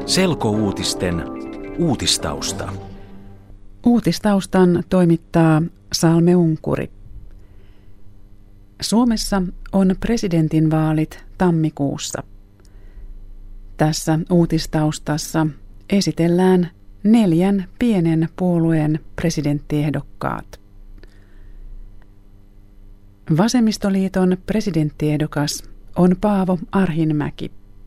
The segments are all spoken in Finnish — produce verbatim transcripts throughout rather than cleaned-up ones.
Selkouutisten uutistausta. Uutistaustan toimittaa Salme Unkuri. Suomessa on presidentinvaalit tammikuussa. Tässä uutistaustassa esitellään neljän pienen puolueen presidenttiehdokkaat. Vasemmistoliiton presidenttiehdokas on Paavo Arhinmäki.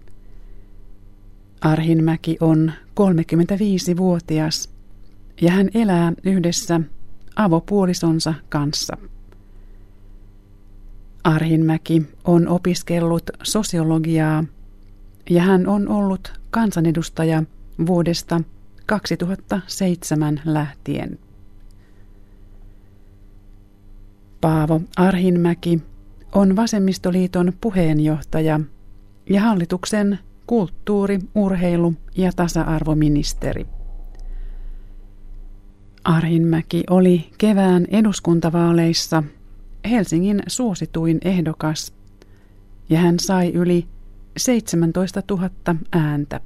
Arhinmäki on kolmekymmentäviisivuotias ja hän elää yhdessä avopuolisonsa kanssa. Arhinmäki on opiskellut sosiologiaa ja hän on ollut kansanedustaja vuodesta kaksituhattaseitsemän lähtien. Paavo Arhinmäki on Vasemmistoliiton puheenjohtaja ja hallituksen kulttuuri-, urheilu- ja tasa-arvoministeri. Arhinmäki oli kevään eduskuntavaaleissa Helsingin suosituin ehdokas ja hän sai yli seitsemäntoistatuhatta ääntä.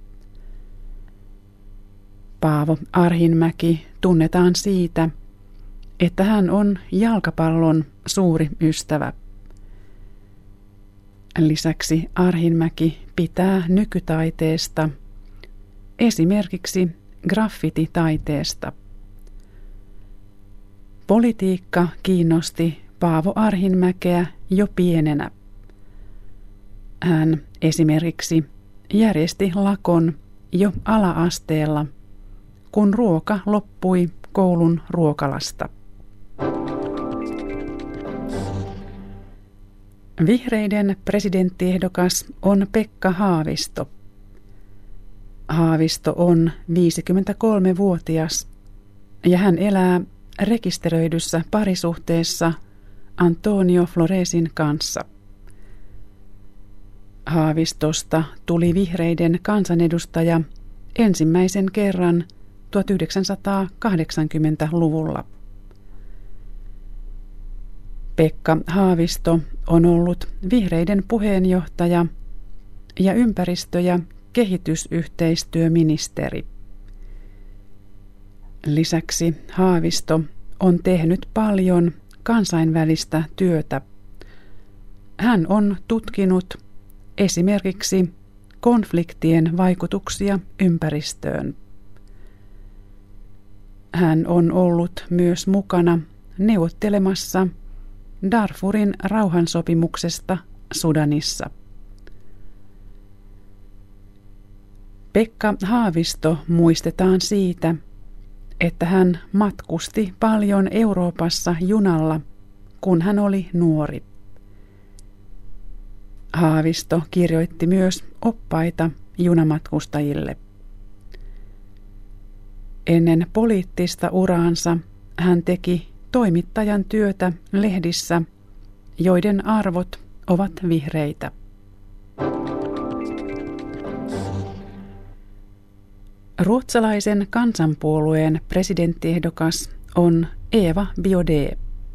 Paavo Arhinmäki tunnetaan siitä, että hän on jalkapallon suuri ystävä. Lisäksi Arhinmäki pitää nykytaiteesta, esimerkiksi graffititaiteesta. Politiikka kiinnosti Paavo Arhinmäkeä jo pienenä. Hän esimerkiksi järjesti lakon jo ala-asteella, kun ruoka loppui koulun ruokalasta. Vihreiden presidenttiehdokas on Pekka Haavisto. Haavisto on viisikymmentäkolmevuotias ja hän elää rekisteröidyssä parisuhteessa Antonio Floresin kanssa. Haavistosta tuli vihreiden kansanedustaja ensimmäisen kerran tuhatyhdeksänsataakahdeksankymmentäluvulla. Pekka Haavisto on ollut vihreiden puheenjohtaja ja ympäristö- ja kehitysyhteistyöministeri. Lisäksi Haavisto on tehnyt paljon kansainvälistä työtä. Hän on tutkinut esimerkiksi konfliktien vaikutuksia ympäristöön. Hän on ollut myös mukana neuvottelemassa Darfurin rauhansopimuksesta Sudanissa. Pekka Haavisto muistetaan siitä, että hän matkusti paljon Euroopassa junalla, kun hän oli nuori. Haavisto kirjoitti myös oppaita junamatkustajille. Ennen poliittista uraansa hän teki toimittajan työtä lehdissä, joiden arvot ovat vihreitä. Ruotsalaisen kansanpuolueen presidenttiehdokas on Eva Biaudet.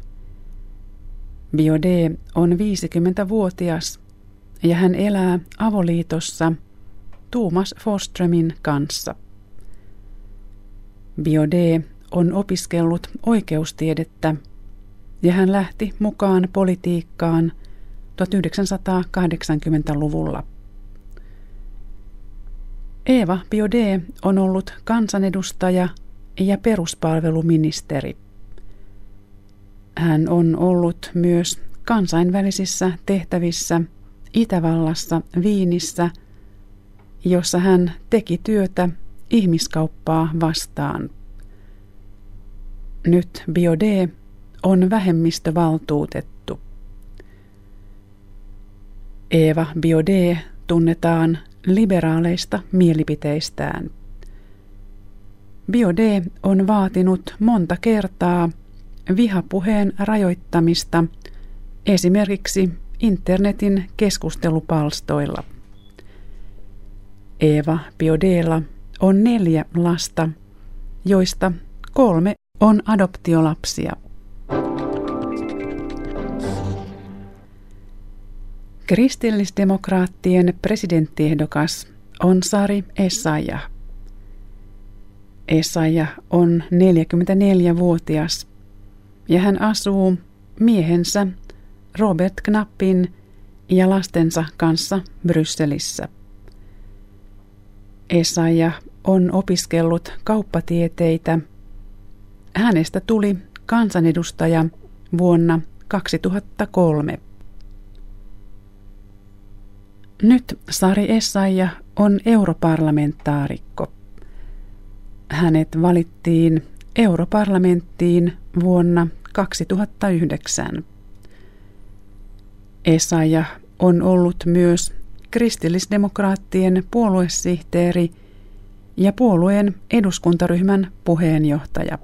Biaudet on viisikymmentävuotias ja hän elää avoliitossa Thomas Forsströmin kanssa. Biaudet on opiskellut oikeustiedettä ja hän lähti mukaan politiikkaan tuhatyhdeksänsataakahdeksankymmentäluvulla. Eva Biaudet on ollut kansanedustaja ja peruspalveluministeri. Hän on ollut myös kansainvälisissä tehtävissä Itävallassa Wienissä, jossa hän teki työtä ihmiskauppaa vastaan. Nyt Biaudet on vähemmistövaltuutettu. Eva Biaudet tunnetaan liberaaleista mielipiteistään. Biaudet on vaatinut monta kertaa vihapuheen rajoittamista esimerkiksi internetin keskustelupalstoilla. Eva Biaudetlla on neljä lasta, joista kolme on adoptiolapsia. Kristillisdemokraattien presidenttiehdokas on Sari Essayah. Essayah on neljäkymmentäneljävuotias ja hän asuu miehensä Robert Knappin ja lastensa kanssa Brysselissä. Essayah on opiskellut kauppatieteitä. Hänestä tuli kansanedustaja vuonna kaksituhattakolme. Nyt Sari Essayah on europarlamentaarikko. Hänet valittiin europarlamenttiin vuonna kaksituhattayhdeksän. Essayah on ollut myös kristillisdemokraattien puoluesihteeri ja puolueen eduskuntaryhmän puheenjohtaja.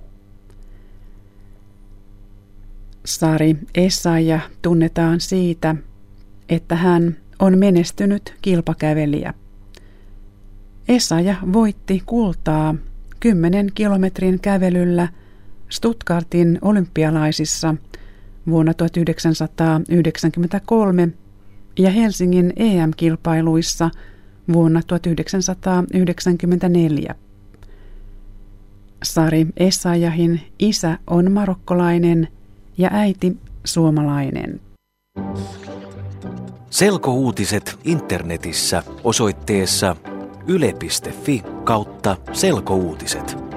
Sari Essayah tunnetaan siitä, että hän on menestynyt kilpakävelijä. Essayah voitti kultaa kymmenen kilometrin kävelyllä Stuttgartin olympialaisissa vuonna tuhatyhdeksänsataayhdeksänkymmentäkolme ja Helsingin E M-kilpailuissa vuonna tuhatyhdeksänsataayhdeksänkymmentäneljä. Sari Essayahin isä on marokkolainen ja äiti suomalainen. Selkouutiset internetissä osoitteessa yle piste fi kautta selkouutiset.